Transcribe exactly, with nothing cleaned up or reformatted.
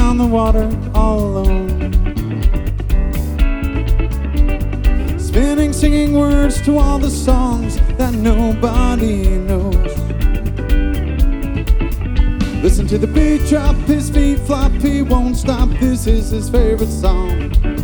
on the water all alone. Spinning, singing words to all the songs that nobody knows. Listen to the beat drop, his feet flop, he won't stop, this is his favorite song.